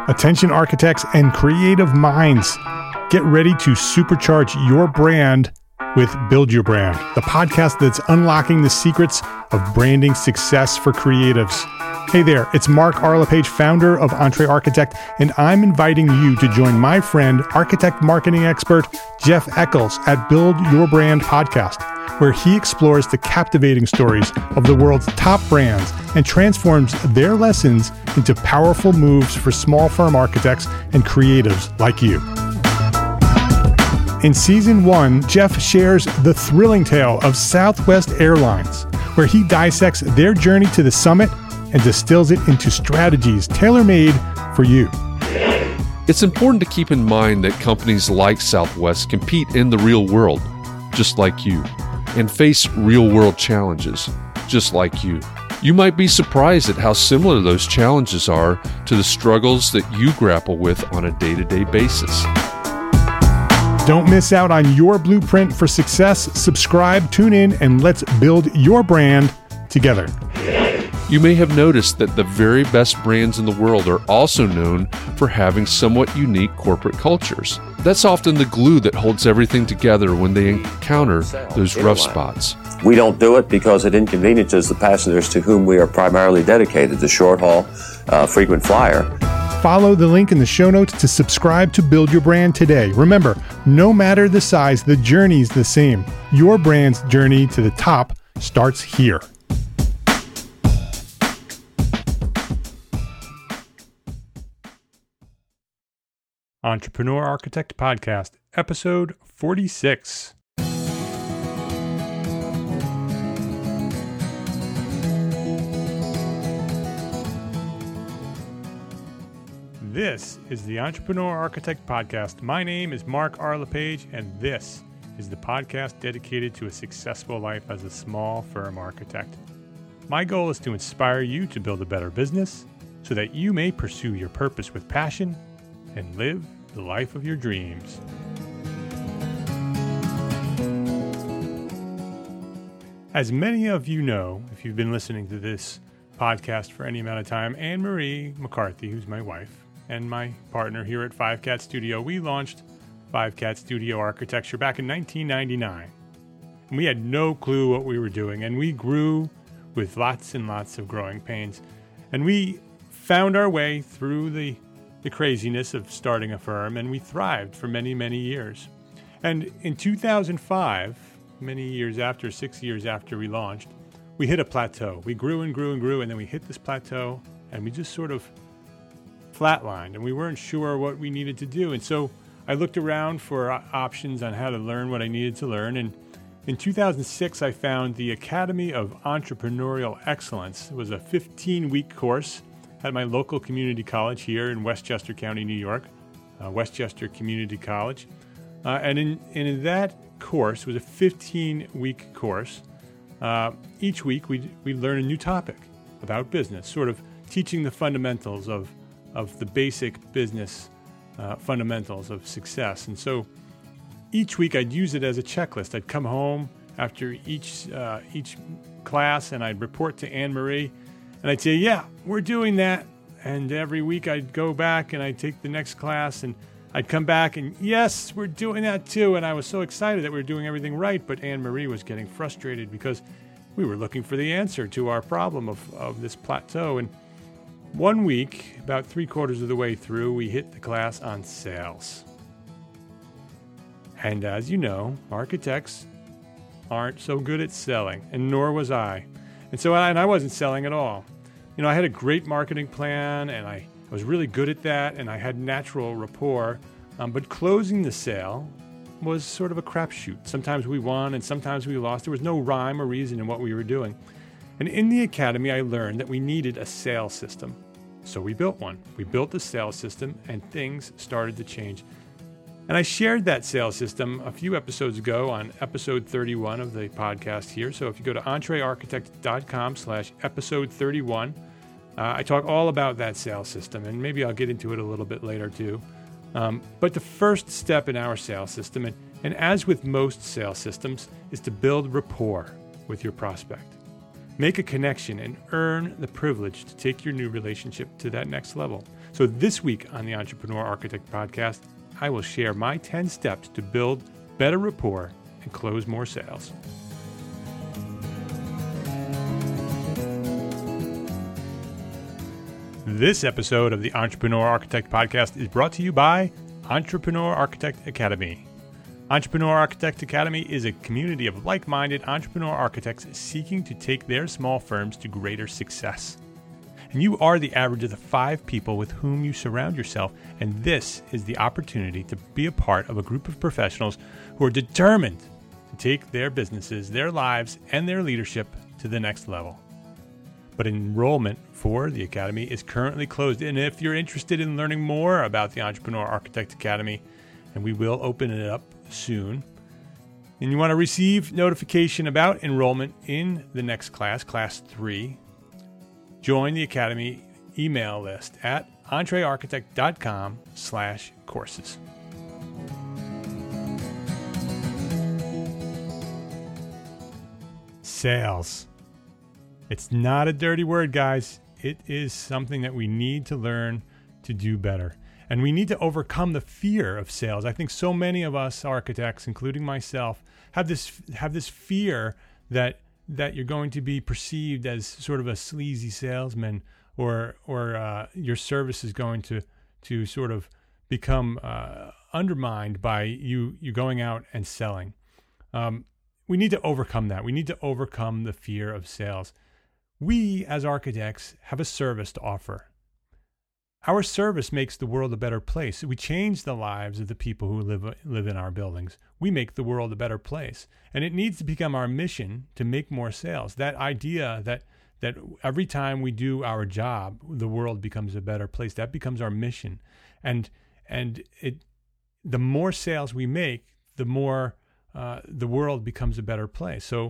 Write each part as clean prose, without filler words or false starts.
Attention architects and creative minds, get ready to supercharge your brand with Build Your Brand, the podcast that's unlocking the secrets of branding success for creatives. Hey there, it's Mark R. LePage, founder of Entre Architect, and I'm inviting you to join my friend, architect marketing expert Jeff Eccles at Build Your Brand podcast, where he explores the captivating stories of the world's top brands and transforms their lessons into powerful moves for small firm architects and creatives like you. In Season 1, Jeff shares the thrilling tale of Southwest Airlines, where he dissects their journey to the summit and distills it into strategies tailor-made for you. It's important to keep in mind that companies like Southwest compete in the real world, just like you, and face real-world challenges, just like you. You might be surprised at how similar those challenges are to the struggles that you grapple with on a day-to-day basis. Don't miss out on your blueprint for success. Subscribe, tune in, and let's build your brand together. You may have noticed that the very best brands in the world are also known for having somewhat unique corporate cultures. That's often the glue that holds everything together when they encounter those rough spots. We don't do it because it inconveniences the passengers to whom we are primarily dedicated, the short haul, frequent flyer. Follow the link in the show notes to subscribe to Build Your Brand today. Remember, no matter the size, the journey's the same. Your brand's journey to the top starts here. Entrepreneur Architect Podcast, episode 46. This is the Entrepreneur Architect Podcast. My name is Mark R. LePage, and this is the podcast dedicated to a successful life as a small firm architect. My goal is to inspire you to build a better business so that you may pursue your purpose with passion and live the life of your dreams. As many of you know, if you've been listening to this podcast for any amount of time, Anne-Marie McCarthy, who's my wife, and my partner here at Five Cat Studio, we launched Five Cat Studio Architecture back in 1999. And we had no clue what we were doing, and we grew with lots and lots of growing pains. And we found our way through the craziness of starting a firm, and we thrived for many, many years. And in 2005, many years after, 6 years after we launched, we hit a plateau. We grew and grew and grew, and then we hit this plateau, and we just sort of flatlined, and we weren't sure what we needed to do. And so I looked around for options on how to learn what I needed to learn. And in 2006, I found the Academy of Entrepreneurial Excellence. It was a 15-week course at my local community college here in Westchester County, New York, Westchester Community College. And in that course, it was a 15-week course. Each week, we learn a new topic about business, sort of teaching the fundamentals of the basic business fundamentals of success. And so each week I'd use it as a checklist. I'd come home after each class and I'd report to Anne-Marie and I'd say, yeah, we're doing that. And every week I'd go back and I'd take the next class and I'd come back and yes, we're doing that too. And I was so excited that we were doing everything right. But Anne-Marie was getting frustrated because we were looking for the answer to our problem of this plateau. And one week, about 3/4 of the way through, we hit the class on sales. And as you know, architects aren't so good at selling, and nor was I. And so I wasn't selling at all. You know, I had a great marketing plan, and I was really good at that, and I had natural rapport. But closing the sale was sort of a crapshoot. Sometimes we won, and sometimes we lost. There was no rhyme or reason in what we were doing. And in the academy, I learned that we needed a sales system. So we built one. We built the sales system, and things started to change. And I shared that sales system a few episodes ago on episode 31 of the podcast here. So if you go to entrearchitect.com/episode 31, I talk all about that sales system, and maybe I'll get into it a little bit later too. But the first step in our sales system, and as with most sales systems, is to build rapport with your prospect. Make a connection and earn the privilege to take your new relationship to that next level. So this week on the Entrepreneur Architect Podcast, I will share my 10 steps to build better rapport and close more sales. This episode of the Entrepreneur Architect Podcast is brought to you by Entrepreneur Architect Academy. Entrepreneur Architect Academy is a community of like-minded entrepreneur architects seeking to take their small firms to greater success. And you are the average of the 5 people with whom you surround yourself, and this is the opportunity to be a part of a group of professionals who are determined to take their businesses, their lives, and their leadership to the next level. But enrollment for the Academy is currently closed, and if you're interested in learning more about the Entrepreneur Architect Academy, and we will open it up soon, and you want to receive notification about enrollment in the next class, Class 3, join the Academy email list at entrearchitect.com/courses. Sales. It's not a dirty word, guys. It is something that we need to learn to do better. And we need to overcome the fear of sales. I think so many of us architects, including myself, have this fear that you're going to be perceived as sort of a sleazy salesman, or your service is going to sort of become undermined by you going out and selling. We need to overcome that. We need to overcome the fear of sales. We, as architects, have a service to offer. Our service makes the world a better place. We change the lives of the people who live in our buildings. We make the world a better place. And it needs to become our mission to make more sales. That idea that every time we do our job, the world becomes a better place. That becomes our mission. And the more sales we make, the more the world becomes a better place. So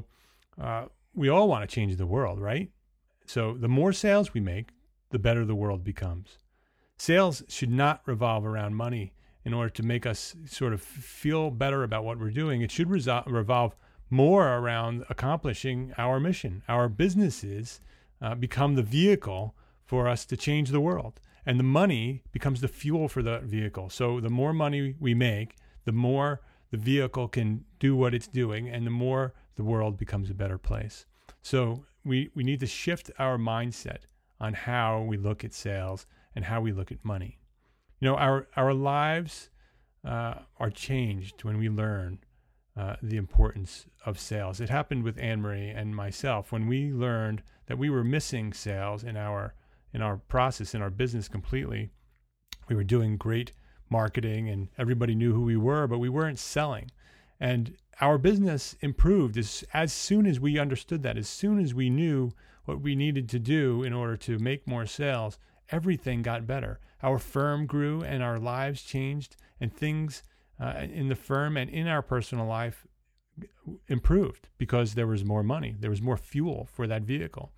we all want to change the world, right? So the more sales we make, the better the world becomes. Sales should not revolve around money in order to make us sort of feel better about what we're doing. It should revolve more around accomplishing our mission. Our businesses become the vehicle for us to change the world, and the money becomes the fuel for the vehicle. So the more money we make, the more the vehicle can do what it's doing, and the more the world becomes a better place. So we need to shift our mindset on how we look at sales and how we look at money. You know, our lives are changed when we learn the importance of sales. It happened with Anne-Marie and myself when we learned that we were missing sales in our process, in our business completely. We were doing great marketing and everybody knew who we were, but we weren't selling. And our business improved as soon as we understood that, as soon as we knew what we needed to do in order to make more sales. Everything got better. Our firm grew and our lives changed, and things in the firm and in our personal life improved because there was more money. There was more fuel for that vehicle.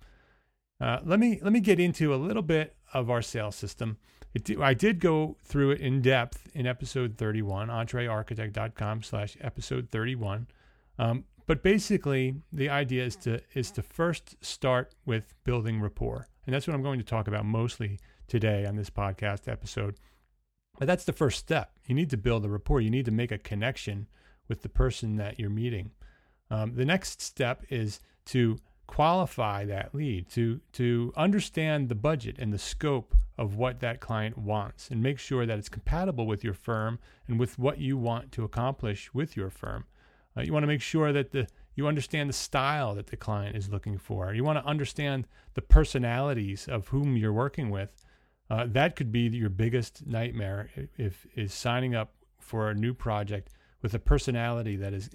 Let me get into a little bit of our sales system. I did go through it in depth in episode 31, entrearchitect.com/episode 31. But basically, the idea is to first start with building rapport. And that's what I'm going to talk about mostly today on this podcast episode. But that's the first step. You need to build a rapport. You need to make a connection with the person that you're meeting. The next step is to qualify that lead, to understand the budget and the scope of what that client wants, and make sure that it's compatible with your firm and with what you want to accomplish with your firm. You want to make sure that you understand the style that the client is looking for. You want to understand the personalities of whom you're working with. That could be your biggest nightmare, is signing up for a new project with a personality that is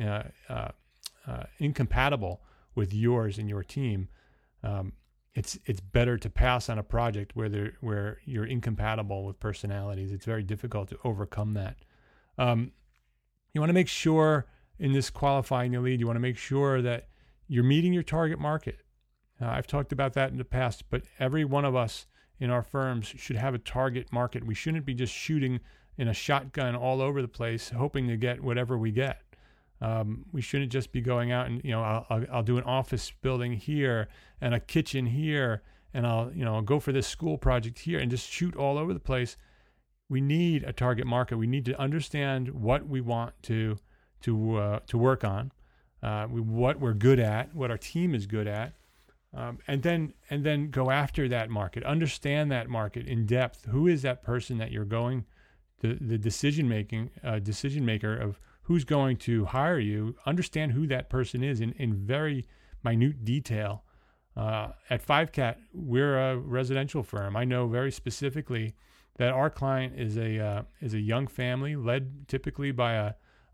incompatible with yours and your team. It's better to pass on a project where you're incompatible with personalities. It's very difficult to overcome that. You want to make sure in this qualifying the lead, you want to make sure that you're meeting your target market. I've talked about that in the past, but every one of us in our firms should have a target market. We shouldn't be just shooting in a shotgun all over the place, hoping to get whatever we get. We shouldn't just be going out and, I'll do an office building here and a kitchen here, and I'll go for this school project here and just shoot all over the place. We need a target market. We need to understand what we want to work on, what we're good at, what our team is good at, and then go after that market. Understand that market in depth. Who is that person that you're going, the decision maker of who's going to hire you? Understand who that person is in very minute detail. At 5CAT, we're a residential firm. I know very specifically that our client is a young family led typically by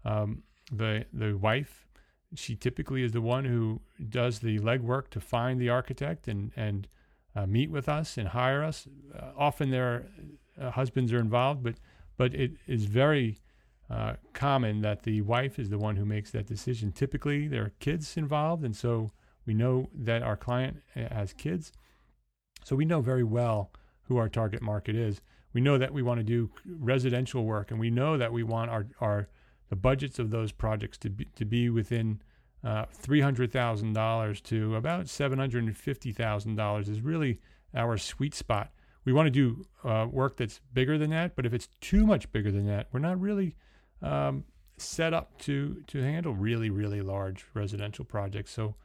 the wife. She typically is the one who does the legwork to find the architect and meet with us and hire us. Often their husbands are involved, but it is very common that the wife is the one who makes that decision. Typically, there are kids involved, and so we know that our client has kids. So we know very well who our target market is. We know that we want to do residential work, and we know that we want the budgets of those projects to be within $300,000 to about $750,000 is really our sweet spot. We want to do work that's bigger than that, but if it's too much bigger than that, we're not really set up to handle really, really large residential projects. So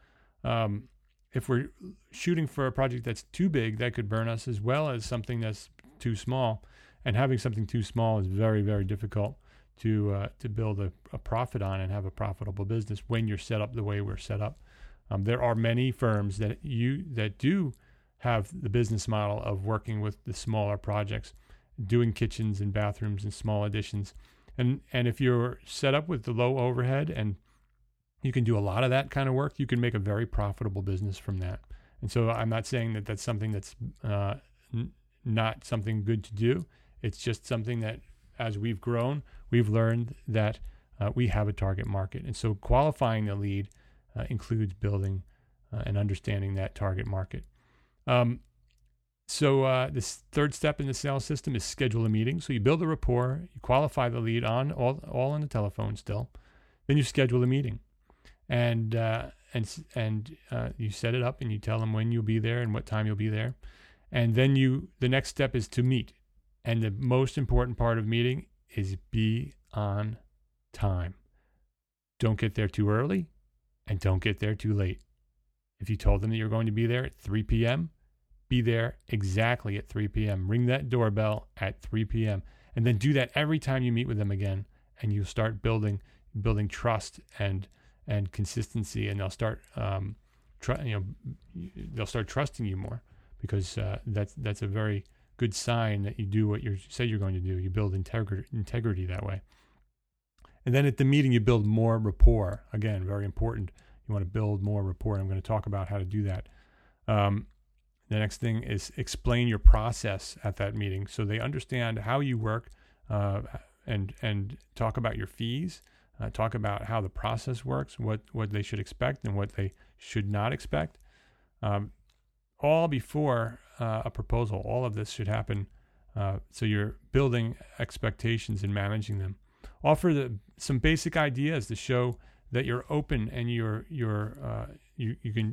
if we're shooting for a project that's too big, that could burn us, as well as something that's too small. And having something too small is very, very difficult to build a profit on and have a profitable business when you're set up the way we're set up. There are many firms that do have the business model of working with the smaller projects, doing kitchens and bathrooms and small additions. And if you're set up with the low overhead and you can do a lot of that kind of work, you can make a very profitable business from that. And so I'm not saying that that's something that's not something good to do. It's just something that as we've grown, we've learned that we have a target market. And so qualifying the lead includes building and understanding that target market. So this third step in the sales system is schedule a meeting. So you build a rapport, you qualify the lead all on the telephone still, then you schedule a meeting, and you set it up and you tell them when you'll be there and what time you'll be there, and then the next step is to meet, and the most important part of meeting is be on time. Don't get there too early, and don't get there too late. If you told them that you're going to be there at 3 p.m., be there exactly at 3 p.m. Ring that doorbell at 3 p.m. And then do that every time you meet with them again. And you'll start building trust and consistency, and they'll start they'll start trusting you more, because that's a very good sign that you do what you say you're going to do. You build integrity that way. And then at the meeting, you build more rapport. Again, very important. You want to build more rapport. I'm going to talk about how to do that. The next thing is explain your process at that meeting, so they understand how you work, and talk about your fees, talk about how the process works, what they should expect and what they should not expect. All before a proposal. All of this should happen, so you're building expectations and managing them. Offer some basic ideas to show that you're open and you can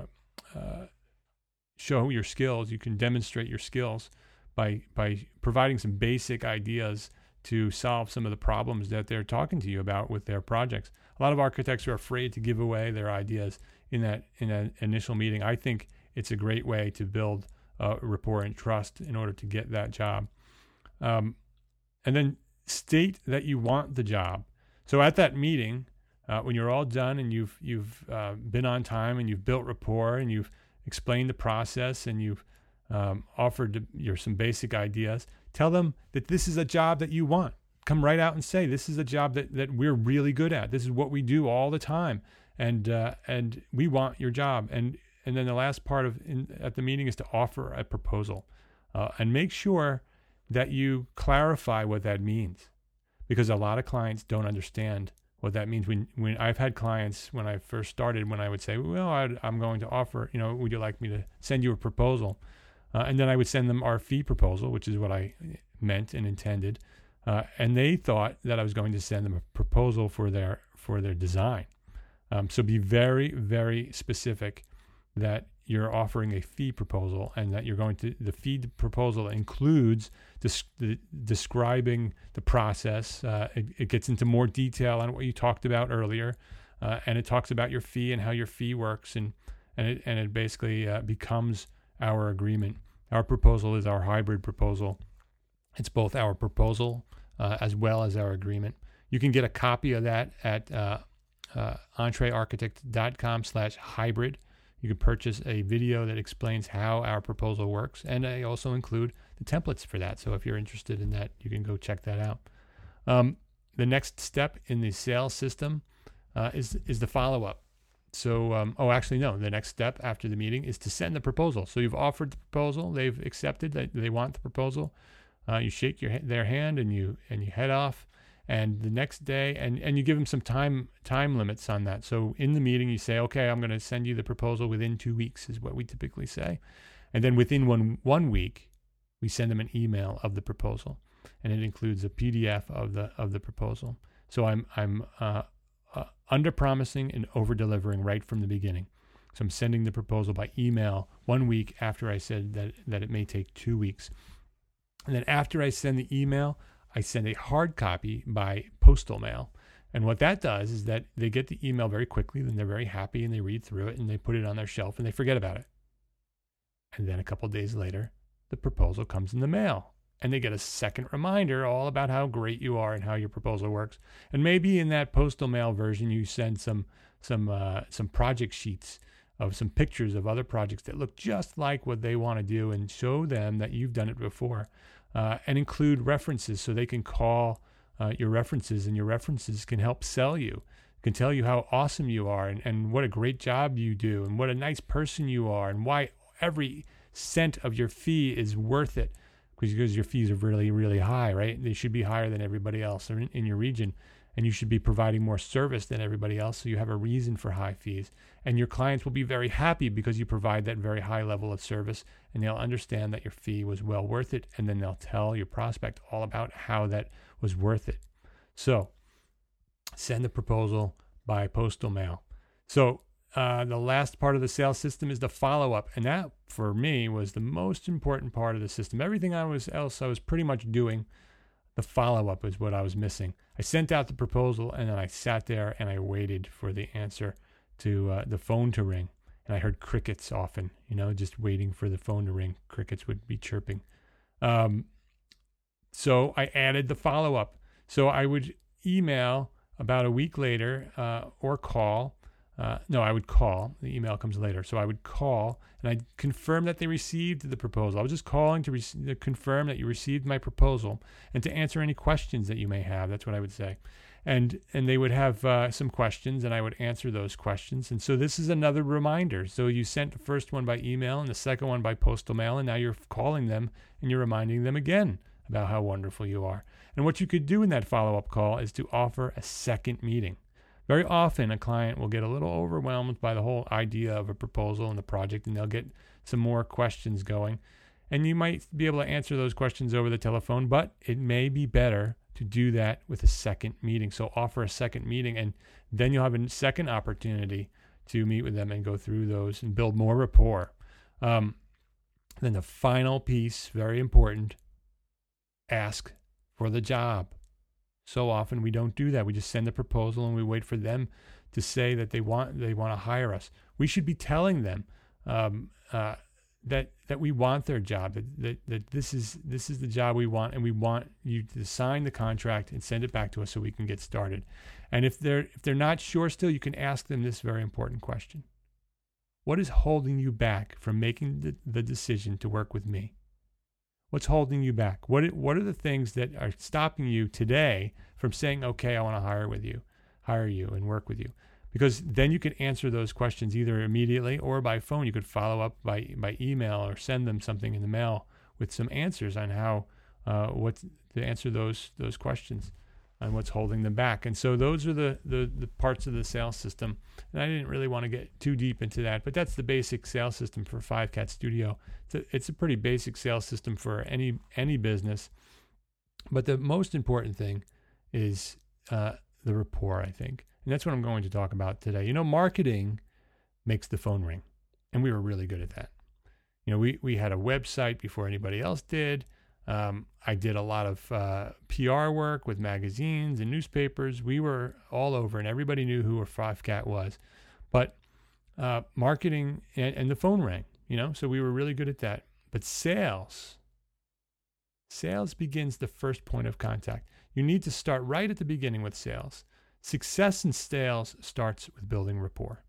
show your skills. You can demonstrate your skills by providing some basic ideas to solve some of the problems that they're talking to you about with their projects. A lot of architects are afraid to give away their ideas in that initial meeting. I think it's a great way to build rapport and trust in order to get that job. And then state that you want the job. So at that meeting, when you're all done and you've been on time and you've built rapport and you've explained the process and you've offered some basic ideas, tell them that this is a job that you want. Come right out and say, this is a job that we're really good at. This is what we do all the time, and we want your job. And then the last part at the meeting is to offer a proposal, and make sure that you clarify what that means, because a lot of clients don't understand what that means. When I've had clients, when I first started, when I would say, well, I'm going to offer, would you like me to send you a proposal? And then I would send them our fee proposal, which is what I meant and intended. And they thought that I was going to send them a proposal for for their design. So be very, very specific that you're offering a fee proposal, and that the fee proposal includes describing the process. It gets into more detail on what you talked about earlier, and it talks about your fee and how your fee works, and it basically becomes our agreement. Our proposal is our hybrid proposal. It's both our proposal as well as our agreement. You can get a copy of that at entrearchitect.com/hybrid. You can purchase a video that explains how our proposal works, and I also include the templates for that. So if you're interested in that, you can go check that out. The next step in the sales system is the follow-up. So, the next step after the meeting is to send the proposal. So you've offered the proposal, they've accepted that they want the proposal. You shake their hand and you head off. And the next day, and you give them some time limits on that. So in the meeting, you say, okay, I'm going to send you the proposal within 2 weeks, is what we typically say. And then within one week, we send them an email of the proposal, and it includes a PDF of the proposal. So I'm under promising and over delivering right from the beginning. So I'm sending the proposal by email 1 week after I said that it may take 2 weeks. And then after I send the email, I send a hard copy by postal mail. And what that does is that they get the email very quickly, then they're very happy, and they read through it, and they put it on their shelf, and they forget about it. And then a couple of days later, the proposal comes in the mail, and they get a second reminder all about how great you are and how your proposal works. And maybe in that postal mail version, you send some project sheets of some pictures of other projects that look just like what they want to do, and show them that you've done it before. And include references so they can call your references, and your references can help sell you, can tell you how awesome you are, and what a great job you do, and what a nice person you are, and why every cent of your fee is worth it, because your fees are really, really high, right? They should be higher than everybody else in your region, and you should be providing more service than everybody else, so you have a reason for high fees. And your clients will be very happy because you provide that very high level of service, and they'll understand that your fee was well worth it, and then they'll tell your prospect all about how that was worth it. So send the proposal by postal mail. So the last part of the sales system is the follow-up, and that, for me, was the most important part of the system. Everything else I was pretty much doing. The follow-up is what I was missing. I sent out the proposal, and then I sat there and I waited for the answer to the phone to ring. And I heard crickets often, just waiting for the phone to ring. Crickets would be chirping. So I added the follow-up. So I would email about a week later or call. I would call. The email comes later. So I would call, and I'd confirm that they received the proposal. I was just calling to confirm that you received my proposal and to answer any questions that you may have. That's what I would say. And they would have some questions, and I would answer those questions. And so this is another reminder. So you sent the first one by email and the second one by postal mail, and now you're calling them and you're reminding them again about how wonderful you are. And what you could do in that follow-up call is to offer a second meeting. Very often, a client will get a little overwhelmed by the whole idea of a proposal and the project, and they'll get some more questions going. And you might be able to answer those questions over the telephone, but it may be better to do that with a second meeting. So offer a second meeting, and then you'll have a second opportunity to meet with them and go through those and build more rapport. Then the final piece, very important, ask for the job. So often we don't do that. We just send the proposal and we wait for them to say that they want to hire us. We should be telling them that we want their job, that this is the job we want, and we want you to sign the contract and send it back to us so we can get started. And if they're not sure still, you can ask them this very important question: what is holding you back from making the decision to work with me? What's holding you back? What are the things that are stopping you today from saying, okay, I want to hire you and work with you? Because then you can answer those questions either immediately or by phone. You could follow up by email or send them something in the mail with some answers on how what to answer those questions and what's holding them back. And so those are the parts of the sales system. And I didn't really want to get too deep into that, but that's the basic sales system for Five Cat Studio. It's a pretty basic sales system for any business. But the most important thing is the rapport, I think. And that's what I'm going to talk about today. You know, marketing makes the phone ring, and we were really good at that. You know, we had a website before anybody else did. I did a lot of PR work with magazines and newspapers. We were all over, and everybody knew who a 5Cat was. But marketing and the phone rang, you know, so we were really good at that. But sales begins the first point of contact. You need to start right at the beginning with sales. Success in sales starts with building rapport.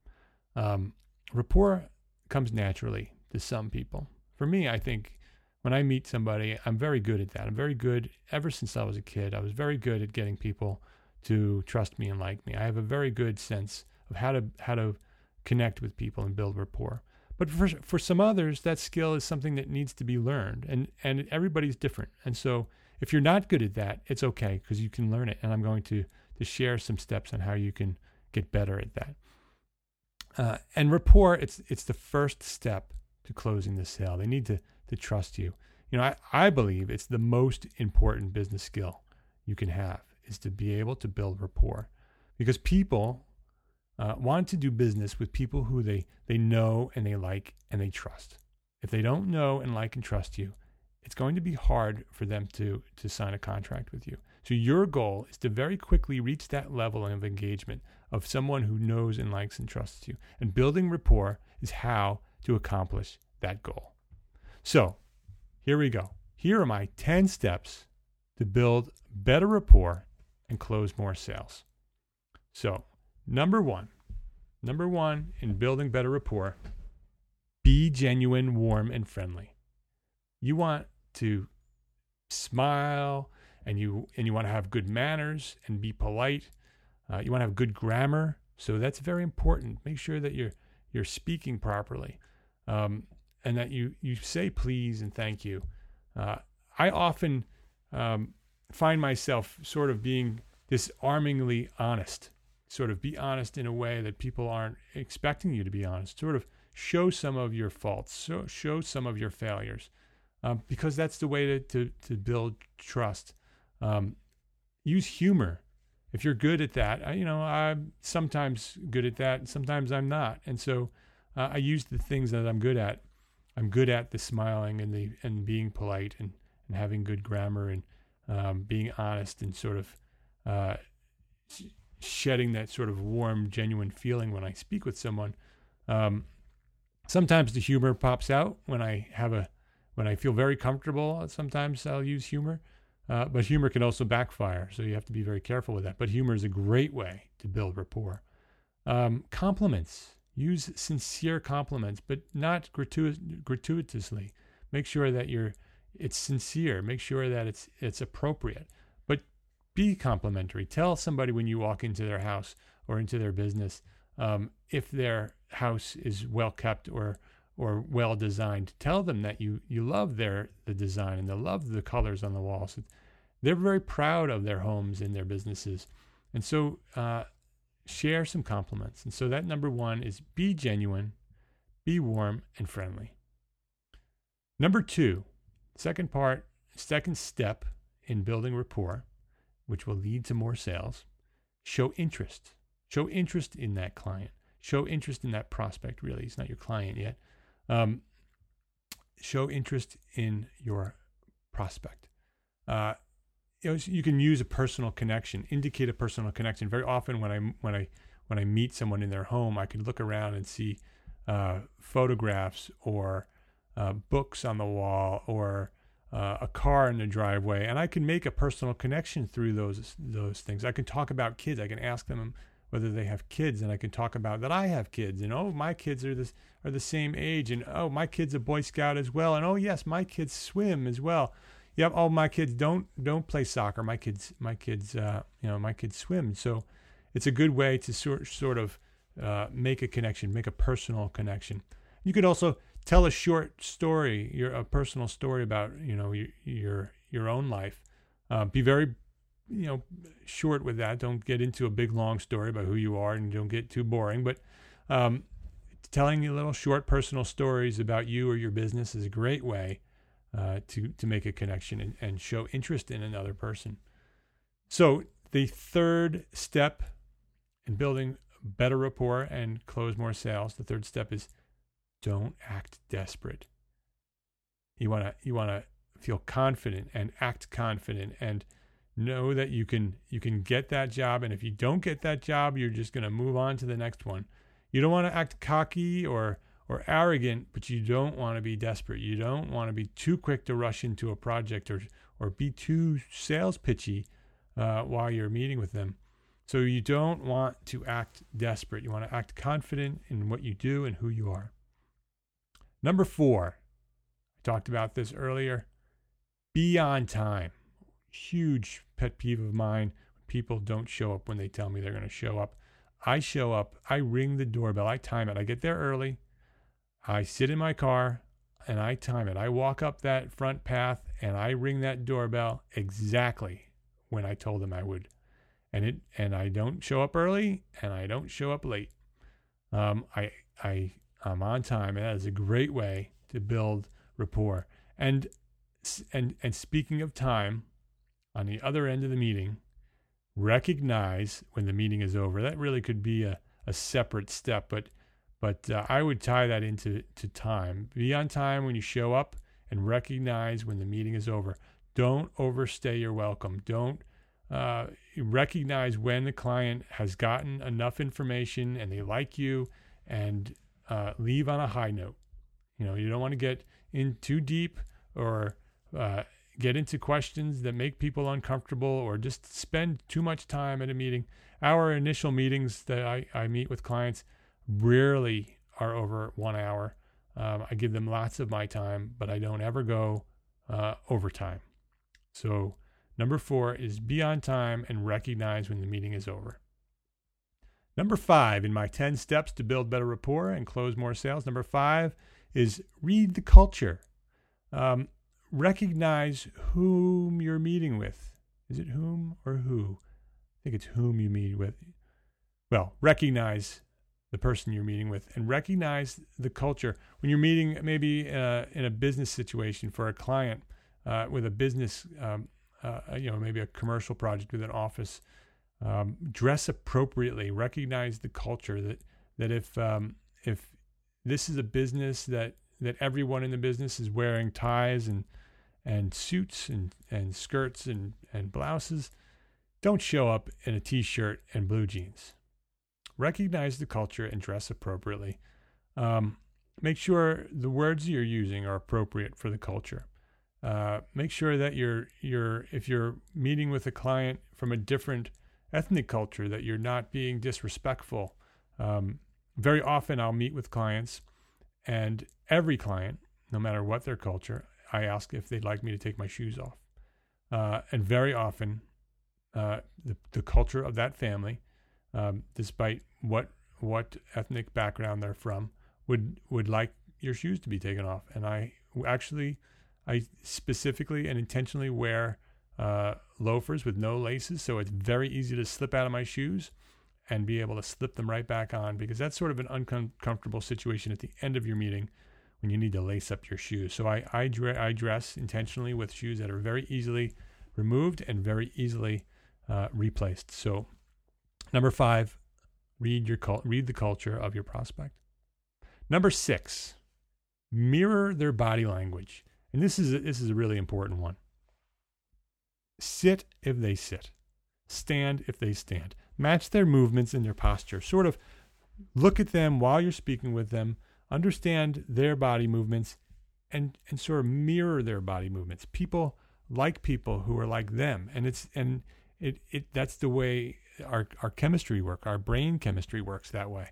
Rapport comes naturally to some people. For me, I think when I meet somebody, I'm very good at that. I'm very good, ever since I was a kid, I was very good at getting people to trust me and like me. I have a very good sense of how to connect with people and build rapport. But for some others, that skill is something that needs to be learned, and everybody's different. And so if you're not good at that, it's okay, because you can learn it. And I'm going to share some steps on how you can get better at that. And rapport, it's the first step to closing the sale. They need to trust you. You know, I believe it's the most important business skill you can have, is to be able to build rapport, because people want to do business with people who they know and they like and they trust. If they don't know and like and trust you, it's going to be hard for them to sign a contract with you. So your goal is to very quickly reach that level of engagement of someone who knows and likes and trusts you. And building rapport is how to accomplish that goal. So here we go. Here are my 10 steps to build better rapport and close more sales. So number one in building better rapport, be genuine, warm, and friendly. You want to smile, and you want to have good manners and be polite. You want to have good grammar. So that's very important. Make sure that you're speaking properly, and that you say please and thank you. I often find myself sort of being disarmingly honest. Sort of be honest in a way that people aren't expecting you to be honest. Sort of show some of your faults, show some of your failures, because that's the way to build trust. Use humor. If you're good at that, I'm sometimes good at that, and sometimes I'm not. And so I use the things that I'm good at. I'm good at the smiling and being polite and having good grammar and being honest and sort of shedding that sort of warm, genuine feeling when I speak with someone. Sometimes the humor pops out when I feel very comfortable. Sometimes I'll use humor, but humor can also backfire. So you have to be very careful with that. But humor is a great way to build rapport. Compliments. Use sincere compliments, but not gratuitously. Make sure that it's sincere. Make sure that it's appropriate. But be complimentary. Tell somebody when you walk into their house or into their business, if their house is well kept or well designed. Tell them that you love the design and they love the colors on the walls. They're very proud of their homes and their businesses, and so share some compliments. And so that number one is be genuine, be warm and friendly. Number two, second step in building rapport, which will lead to more sales. Show interest. Show interest in that client. Show interest in that prospect, really. It's not your client yet. Show interest in your prospect. You can use a personal connection, indicate a personal connection. Very often when I meet someone in their home, I can look around and see photographs or books on the wall or a car in the driveway, and I can make a personal connection through those things. I can talk about kids. I can ask them whether they have kids, and I can talk about that I have kids, and my kids are the same age, and my kid's a Boy Scout as well, and yes, my kids swim as well. Yep, my kids don't play soccer. My kids swim. So it's a good way to sort of make a connection, make a personal connection. You could also tell a short story, a personal story about your own life. Be very short with that. Don't get into a big long story about who you are, and don't get too boring. But telling you little short personal stories about you or your business is a great way to make a connection and show interest in another person. So the third step in building better rapport and close more sales, the third step is don't act desperate. You want to feel confident and act confident and know that you can get that job. And if you don't get that job, you're just going to move on to the next one. You don't want to act cocky or arrogant, but you don't want to be desperate. You don't want to be too quick to rush into a project or be too sales pitchy while you're meeting with them. So you don't want to act desperate. You want to act confident in what you do and who you are. Number 4, I talked about this earlier, be on time. Huge pet peeve of mine, people don't show up when they tell me they're going to show up. I show up, I ring the doorbell, I time it. I get there early, I sit in my car, and I time it. I walk up that front path, and I ring that doorbell exactly when I told them I would. And I don't show up early, and I don't show up late. I'm on time, and that is a great way to build rapport. And speaking of time, on the other end of the meeting, recognize when the meeting is over. That really could be a separate step, but I would tie that into time. Be on time when you show up and recognize when the meeting is over. Don't overstay your welcome. Don't recognize when the client has gotten enough information and they like you, and leave on a high note. You don't want to get in too deep or get into questions that make people uncomfortable or just spend too much time at a meeting. Our initial meetings that I meet with clients rarely are over 1 hour. I give them lots of my time, but I don't ever go overtime. So number 4 is be on time and recognize when the meeting is over. Number 5 in my 10 steps to build better rapport and close more sales. Number 5 is read the culture. Recognize whom you're meeting with. Is it whom or who? I think it's whom you meet with. Well, recognize the person you're meeting with and recognize the culture. When you're meeting maybe in a business situation for a client with a business, maybe a commercial project with an office, dress appropriately. Recognize the culture that if this is a business that everyone in the business is wearing ties and suits and skirts and blouses, don't show up in a t-shirt and blue jeans. Recognize the culture and dress appropriately. Make sure the words you're using are appropriate for the culture. Make sure that if you're meeting with a client from a different ethnic culture, that you're not being disrespectful. Very often I'll meet with clients, and every client, no matter what their culture, I ask if they'd like me to take my shoes off. And very often, the culture of that family, despite what ethnic background they're from, would like your shoes to be taken off. And I specifically and intentionally wear loafers with no laces, so it's very easy to slip out of my shoes and be able to slip them right back on, because that's sort of an uncomfortable situation at the end of your meeting when you need to lace up your shoes. So I dress intentionally with shoes that are very easily removed and very easily replaced. So number 5, read the culture of your prospect. Number 6, mirror their body language. And this is a really important one. Sit if they sit. Stand if they stand. Match their movements and their posture. Sort of look at them while you're speaking with them, understand their body movements, and sort of mirror their body movements. People like people who are like them, and that's the way our chemistry works. Our brain chemistry works that way.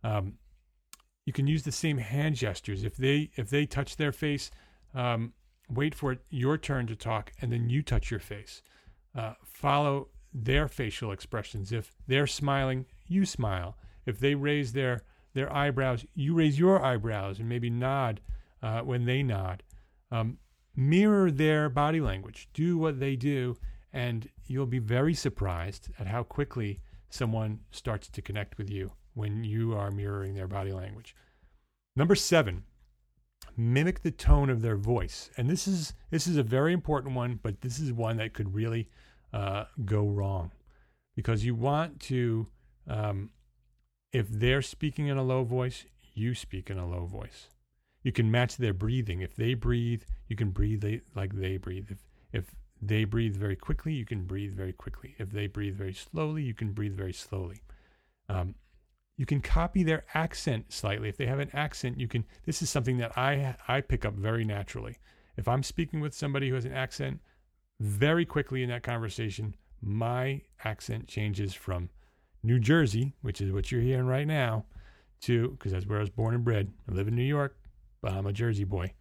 You can use the same hand gestures. If they touch their face, wait for your turn to talk, and then you touch your face. Follow their facial expressions. If they're smiling, you smile. If they raise their eyebrows, you raise your eyebrows and maybe nod when they nod. Mirror their body language. Do what they do, and you'll be very surprised at how quickly someone starts to connect with you when you are mirroring their body language. Number 7, mimic the tone of their voice. And this is a very important one, but this is one that could really go wrong, because you want to If they're speaking in a low voice, you speak in a low voice. You can match their breathing. If they breathe, you can breathe like they breathe. If they breathe very quickly, you can breathe very quickly. If they breathe very slowly, you can breathe very slowly. You can copy their accent slightly. If they have an accent, this is something that I pick up very naturally. If I'm speaking with somebody who has an accent, very quickly in that conversation, my accent changes from New Jersey, which is what you're hearing right now, because that's where I was born and bred. I live in New York, but I'm a Jersey boy.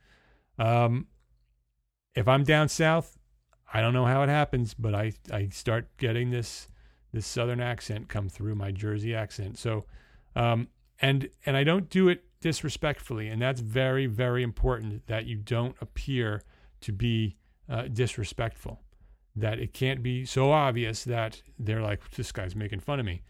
If I'm down south, I don't know how it happens, but I start getting this Southern accent come through, my Jersey accent. So, and I don't do it disrespectfully, and that's very, very important, that you don't appear to be disrespectful, that it can't be so obvious that they're like, this guy's making fun of me.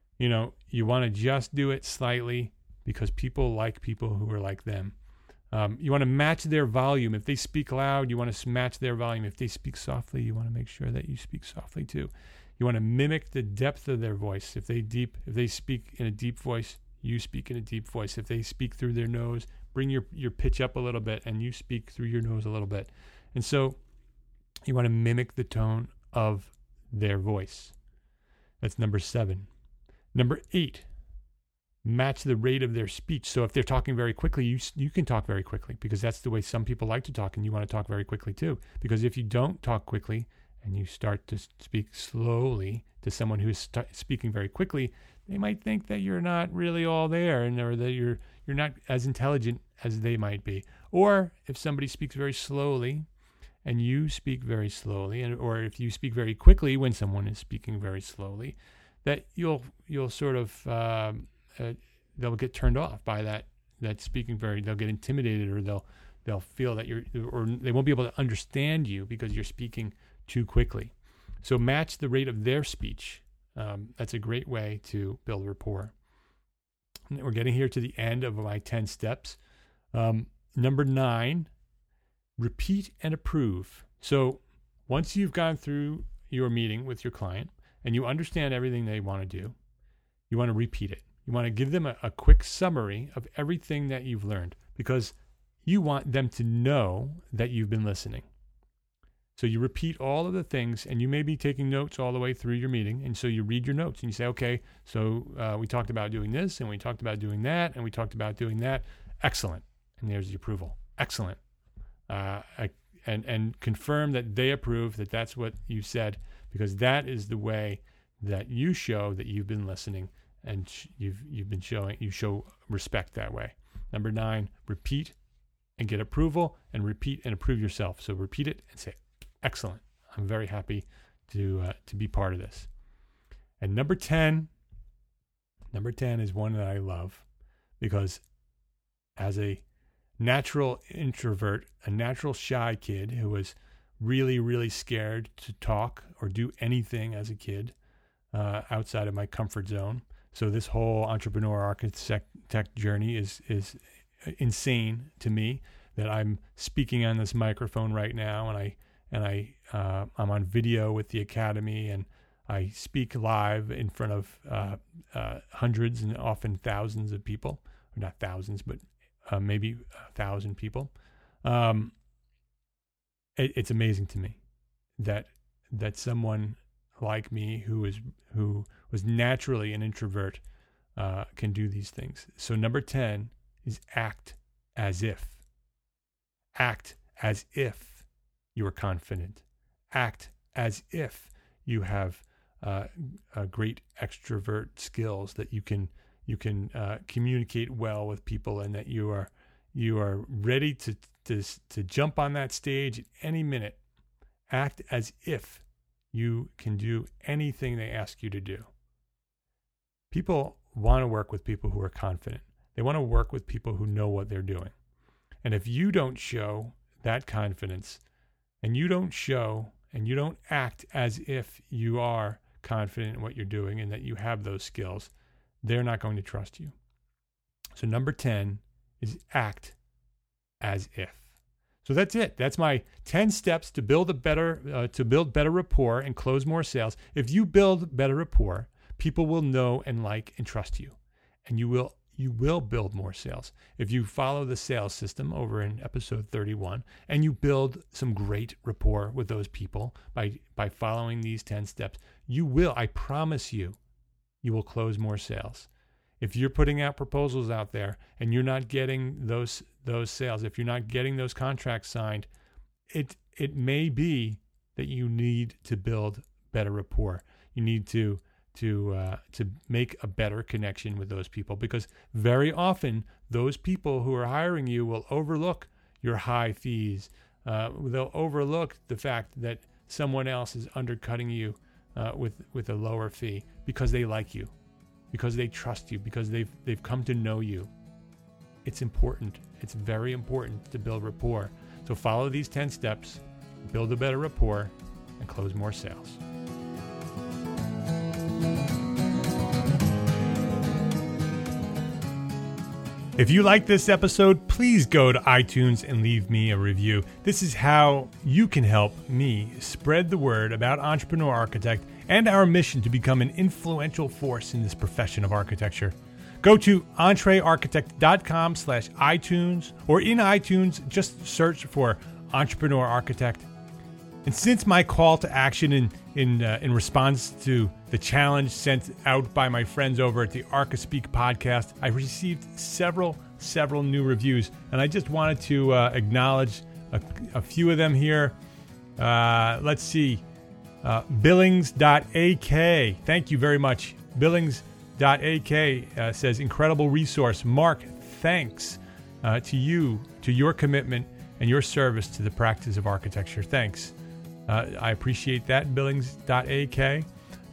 You want to just do it slightly, because people like people who are like them. You want to match their volume. If they speak loud, you want to match their volume. If they speak softly, you want to make sure that you speak softly too. You want to mimic the depth of their voice. If they speak in a deep voice, you speak in a deep voice. If they speak through their nose, bring your pitch up a little bit, and you speak through your nose a little bit. And so you want to mimic the tone of their voice. That's number 7. Number 8, match the rate of their speech. So if they're talking very quickly, you can talk very quickly, because that's the way some people like to talk, and you want to talk very quickly too. Because if you don't talk quickly and you start to speak slowly to someone who's speaking very quickly, they might think that you're not really all there, or that you're not as intelligent as they might be. Or if somebody speaks very slowly and you speak very slowly, or if you speak very quickly when someone is speaking very slowly, that you'll sort of they'll get turned off by that speaking they'll get intimidated, or they'll feel that or they won't be able to understand you because you're speaking too quickly. So match the rate of their speech. That's a great way to build rapport. And we're getting here to the end of my 10 steps. Number 9, repeat and approve. So once you've gone through your meeting with your client and you understand everything they want to do, you want to repeat it. You want to give them a quick summary of everything that you've learned, because you want them to know that you've been listening. So you repeat all of the things, and you may be taking notes all the way through your meeting. And so you read your notes and you say, okay, so we talked about doing this, and we talked about doing that, and we talked about doing that. Excellent. And there's the approval. Excellent. And confirm that they approve, that that's what you said, because that is the way that you show that you've been listening, and you show respect that way. Number 9, repeat and get approval, and repeat and approve yourself. So repeat it and say, excellent. I'm very happy to be part of this. And number 10 is one that I love, because as a natural introvert, a natural shy kid who was really, really scared to talk or do anything as a kid outside of my comfort zone. So this whole entrepreneur architect journey is insane to me, that I'm speaking on this microphone right now, and I'm on video with the Academy, and I speak live in front of hundreds and often thousands of people, or not thousands, but maybe 1,000 people. It's amazing to me that someone like me who was naturally an introvert can do these things. So number 10 is act as if. Act as if you are confident. Act as if you have great extrovert skills, that you can communicate well with people, and that you are ready to jump on that stage at any minute. Act as if you can do anything they ask you to do. People want to work with people who are confident. They want to work with people who know what they're doing. And if you don't show that confidence, and you don't show and you don't act as if you are confident in what you're doing and that you have those skills, they're not going to trust you. So number 10 is act as if. So that's it. That's my 10 steps to build better rapport and close more sales. If you build better rapport, people will know and like and trust you, and you will build more sales. If you follow the sales system over in episode 31 and you build some great rapport with those people by following these 10 steps, you will, I promise you, you will close more sales. If you're putting out proposals out there and you're not getting those sales, if you're not getting those contracts signed, it may be that you need to build better rapport. You need to make a better connection with those people, because very often those people who are hiring you will overlook your high fees. They'll overlook the fact that someone else is undercutting you with a lower fee because they like you, because they trust you, because they've come to know you. It's important. It's very important to build rapport. So follow these 10 steps, build a better rapport, and close more sales. If you like this episode, please go to iTunes and leave me a review. This is how you can help me spread the word about Entrepreneur Architect and our mission to become an influential force in this profession of architecture. Go to entrearchitect.com/iTunes, or in iTunes, just search for Entrepreneur Architect. And since my call to action in response to the challenge sent out by my friends over at the ArchiSpeak podcast, I received several new reviews, and I just wanted to acknowledge a few of them here. Let's see. Billings.ak. Thank you very much. Billings.ak says, incredible resource. Mark, thanks to you, to your commitment and your service to the practice of architecture. Thanks. I appreciate that, Billings.ak.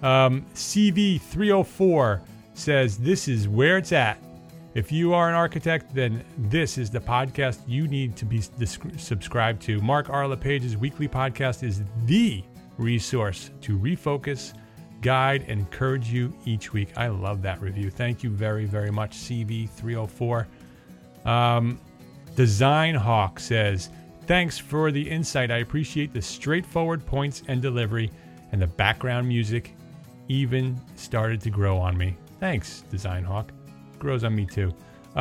CV304 says, this is where it's at. If you are an architect, then this is the podcast you need to be subscribed to. Mark R. LePage's weekly podcast is the resource to refocus, guide, and encourage you each week. I love that review. Thank you very, very much, CV304. Design Hawk says, thanks for the insight. I appreciate the straightforward points and delivery, and the background music even started to grow on me. Thanks, Design Hawk. Grows on me too.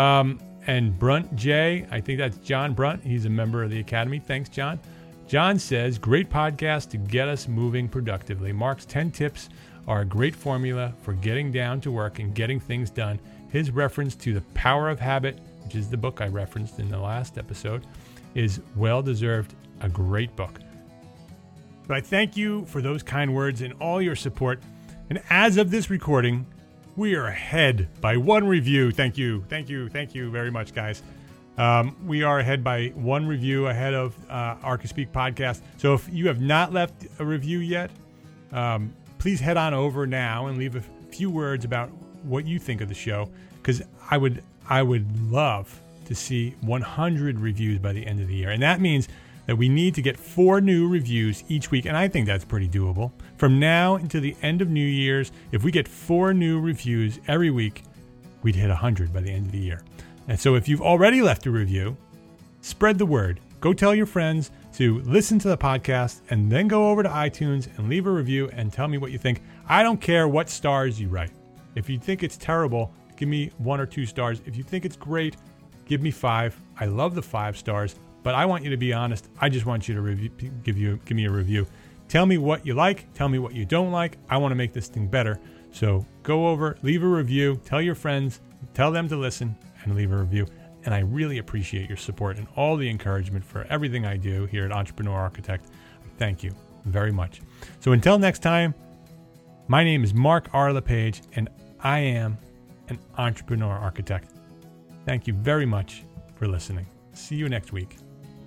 And Brunt J, I think that's John Brunt. He's a member of the Academy. Thanks, John. John says, great podcast to get us moving productively. Mark's 10 tips are a great formula for getting down to work and getting things done. His reference to The Power of Habit, which is the book I referenced in the last episode, is well-deserved, a great book. But I thank you for those kind words and all your support. And as of this recording, we are ahead by one review. Thank you very much, guys. We are ahead by one review ahead of ArchiSpeak podcast. So if you have not left a review yet, please head on over now and leave a few words about what you think of the show, because I would love to see 100 reviews by the end of the year. And that means that we need to get 4 new reviews each week, and I think that's pretty doable. From now until the end of New Year's, if we get 4 new reviews every week, we'd hit 100 by the end of the year. And so if you've already left a review, spread the word. Go tell your friends to listen to the podcast, and then go over to iTunes and leave a review and tell me what you think. I don't care what stars you write. If you think it's terrible, give me 1 or 2 stars. If you think it's great, give me 5. I love the 5 stars, but I want you to be honest. I just want you to give me a review. Tell me what you like. Tell me what you don't like. I want to make this thing better. So go over, leave a review, tell your friends, tell them to listen, and leave a review. And I really appreciate your support and all the encouragement for everything I do here at Entrepreneur Architect. Thank you very much. So until next time, my name is Mark R. LePage, and I am an Entrepreneur Architect. Thank you very much for listening. See you next week.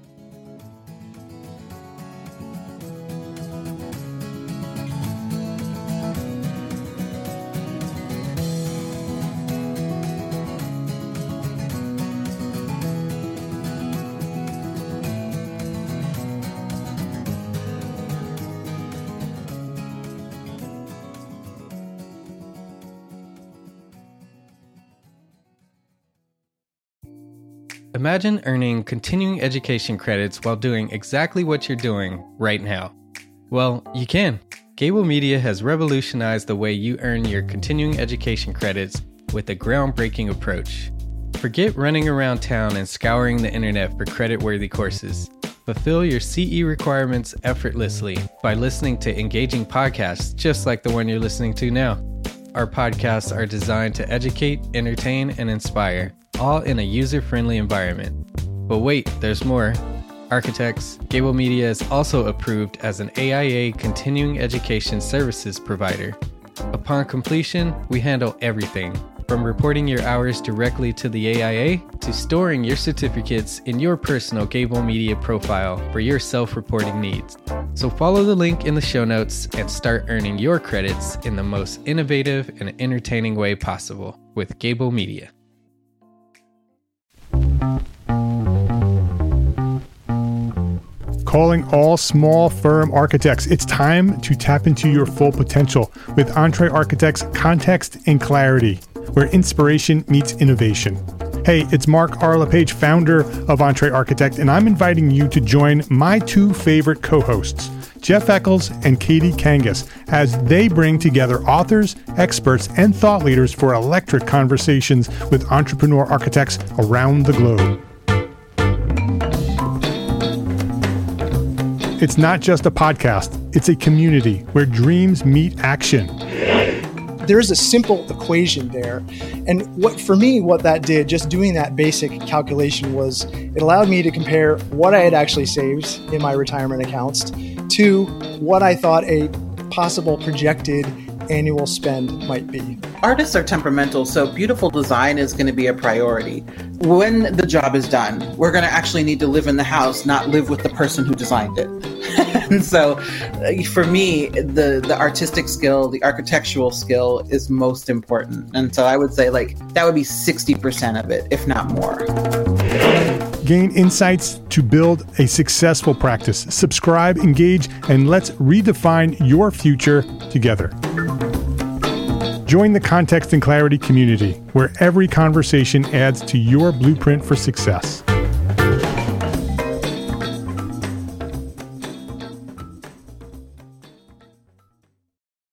Imagine earning continuing education credits while doing exactly what you're doing right now. Well, you can. Gable Media has revolutionized the way you earn your continuing education credits with a groundbreaking approach. Forget running around town and scouring the internet for credit-worthy courses. Fulfill your CE requirements effortlessly by listening to engaging podcasts just like the one you're listening to now. Our podcasts are designed to educate, entertain, and inspire, all in a user-friendly environment. But wait, there's more. Architects, Gable Media is also approved as an AIA continuing education services provider. Upon completion, we handle everything, from reporting your hours directly to the AIA to storing your certificates in your personal Gable Media profile for your self-reporting needs. So follow the link in the show notes and start earning your credits in the most innovative and entertaining way possible with Gable Media. Calling all small firm architects. It's time to tap into your full potential with EntreArchitect's Context and Clarity, where inspiration meets innovation. Hey, it's Mark R. LePage, founder of EntreArchitect, and I'm inviting you to join my two favorite co-hosts, Jeff Eccles and Katie Kangas, as they bring together authors, experts, and thought leaders for electric conversations with entrepreneur architects around the globe. It's not just a podcast, it's a community where dreams meet action. There's a simple equation there. And for me, what that did, just doing that basic calculation, was it allowed me to compare what I had actually saved in my retirement accounts to what I thought a possible projected annual spend might be. Artists are temperamental, so beautiful design is going to be a priority. When the job is done, we're going to actually need to live in the house, not live with the person who designed it. And so for me, the artistic skill, the architectural skill is most important. And so I would say that would be 60% of it, if not more. Gain insights to build a successful practice. Subscribe, engage, and let's redefine your future together. Join the Context and Clarity community, where every conversation adds to your blueprint for success.